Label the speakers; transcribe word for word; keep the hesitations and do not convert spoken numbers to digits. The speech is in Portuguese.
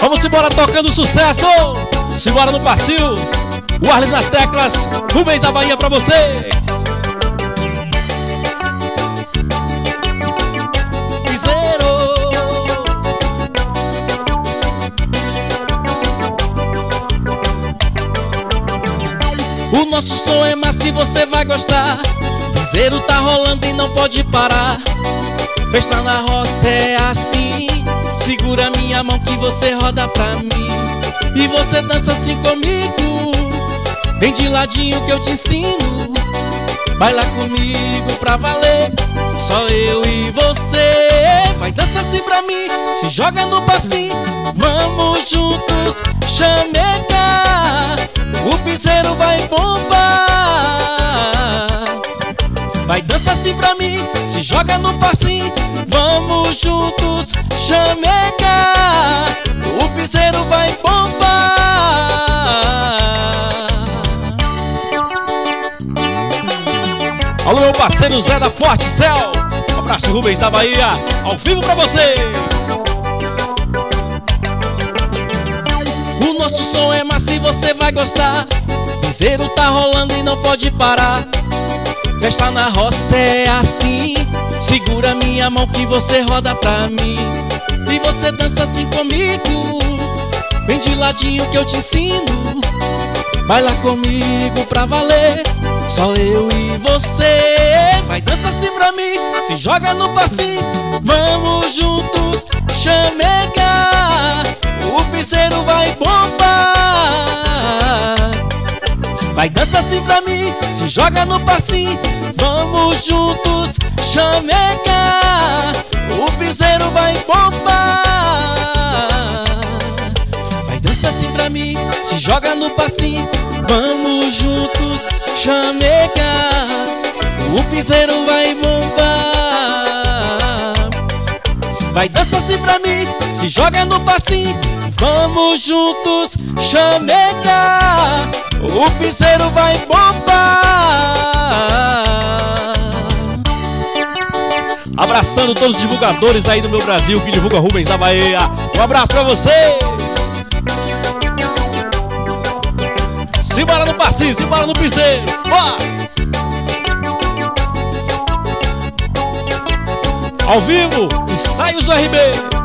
Speaker 1: Vamos embora tocando sucesso. Simbora no passinho. O Arles nas teclas. Rubens da Bahia pra vocês. Piseiro. O nosso som é massa e você vai gostar. Piseiro tá rolando e não pode parar. Festa na roça é assim. Segura minha mão que você roda pra mim. E você dança assim comigo. Vem de ladinho que eu te ensino. Baila comigo pra valer. Só eu e você. Vai dançar assim pra mim. Se joga no passinho. Vamos juntos chamegar. O piseiro vai bombar. Vai dançar assim pra mim. Se joga no passinho. Vamos juntos chamegar. O piseiro vai bombar. Alô, meu parceiro Zé da Forte Céu. Um abraço, Rubens da Bahia. Ao vivo pra vocês. O nosso som é massa e você vai gostar. Piseiro tá rolando e não pode parar. Festa na roça é assim. Segura minha mão que você roda pra mim. E você dança assim comigo. Vem de ladinho que eu te ensino. Baila comigo pra valer. Só eu e você. Vai dançar assim pra mim. Se joga no passinho. Vamos juntos chamegar. O piseiro vai bombar. Vai dançar assim pra mim. Se joga no passinho. Vamos juntos chamegar. O piseiro vai bombar. Vai dançar assim pra mim. Se joga no passinho. Vamos juntos chamegar. O piseiro vai bombar. Vai dançar assim pra mim. Se joga no passinho. Vamos juntos chamegar. O piseiro vai bombar. Abraçando todos os divulgadores aí do meu Brasil que divulga Rubens da Bahia. Um abraço pra vocês. Simbora no passinho, simbora no piseiro. Bora! Ao vivo, ensaios do R B.